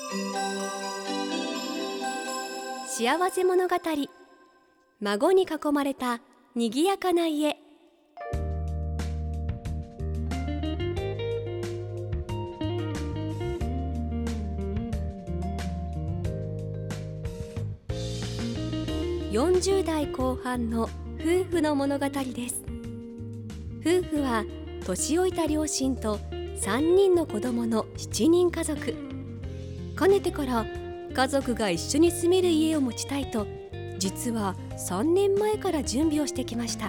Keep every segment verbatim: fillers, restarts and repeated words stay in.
幸せ物語、孫に囲まれたにぎやかな家。よんじゅう代後半の夫婦の物語です。夫婦は年老いた両親とさんにんの子供のしちにん家族。かねてから家族が一緒に住める家を持ちたいと、実はさんねんまえから準備をしてきました。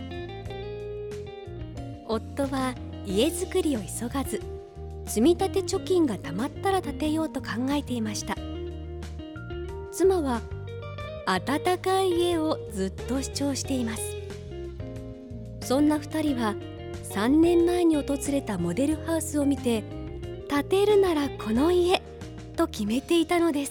夫は家づくりを急がず、積み立て貯金がたまったら建てようと考えていました。妻は暖かい家をずっと主張しています。そんなふたりはさんねんまえに訪れたモデルハウスを見て、建てるならこの家と決めていたのです。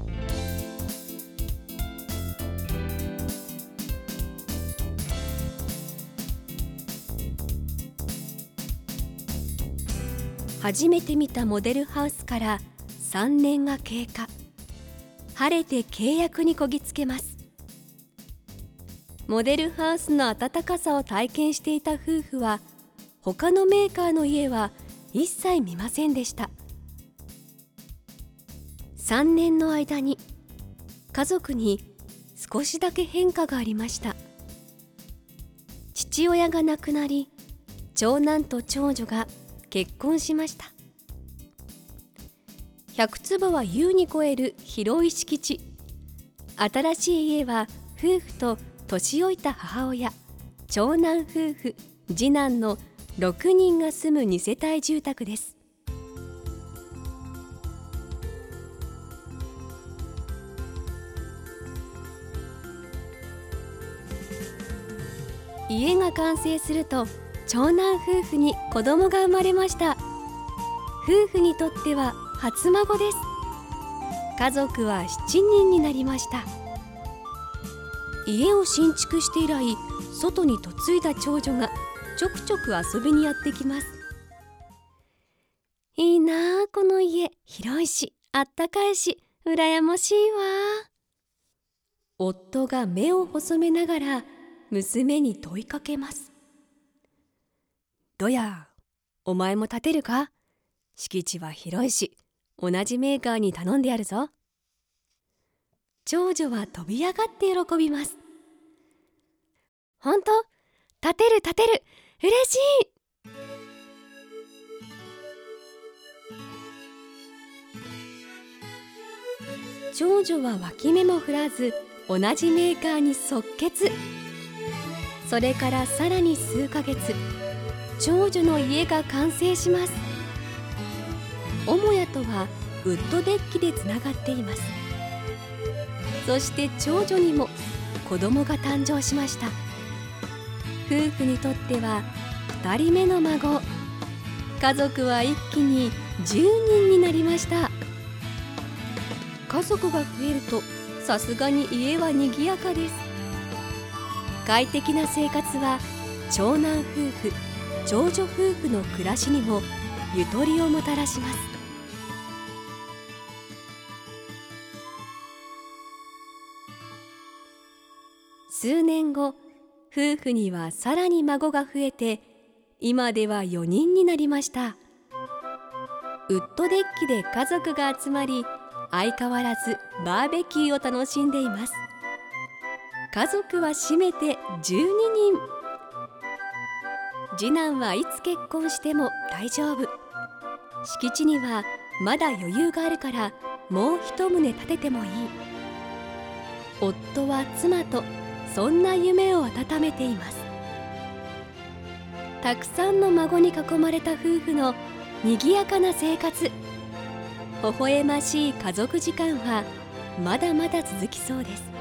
初めて見たモデルハウスからさんねんが経過。晴れて契約にこぎつけます。モデルハウスの暖かさを体験していた夫婦は、他のメーカーの家は一切見ませんでした。さんねんの間に家族に少しだけ変化がありました。父親が亡くなり、長男と長女が結婚しました。ひゃくつぼは優に超える広い敷地。新しい家は夫婦と年老いた母親、長男夫婦、次男のろくにんが住むにせたい住宅です。家が完成すると、長男夫婦に子供が生まれました。夫婦にとっては初孫です。家族はしちにんになりました。家を新築して以来、外に嫁いだ長女がちょくちょく遊びにやってきます。いいなあ、この家。広いし、あったかいし、羨ましいわ。夫が目を細めながら娘に問いかけます。どや、お前も建てるか？敷地は広いし、同じメーカーに頼んでやるぞ。長女は飛び上がって喜びます。本当？建てる建てる、嬉しい。長女は脇目も振らず、同じメーカーに即決。それからさらに数ヶ月、長女の家が完成します。母屋とはウッドデッキでつながっています。そして長女にも子供が誕生しました。夫婦にとってはふたりめの孫。家族は一気にじゅうにんになりました。家族が増えると、さすがに家はにぎやかです。快適な生活は長男夫婦、長女夫婦の暮らしにもゆとりをもたらします。数年後、夫婦にはさらに孫が増えて、今ではよにんになりました。ウッドデッキで家族が集まり、相変わらずバーベキューを楽しんでいます。家族は締めてじゅうににん。次男はいつ結婚しても大丈夫。敷地にはまだ余裕があるから、もう一棟建ててもいい。夫は妻とそんな夢を温めています。たくさんの孫に囲まれた夫婦のにぎやかな生活。微笑ましい家族時間はまだまだ続きそうです。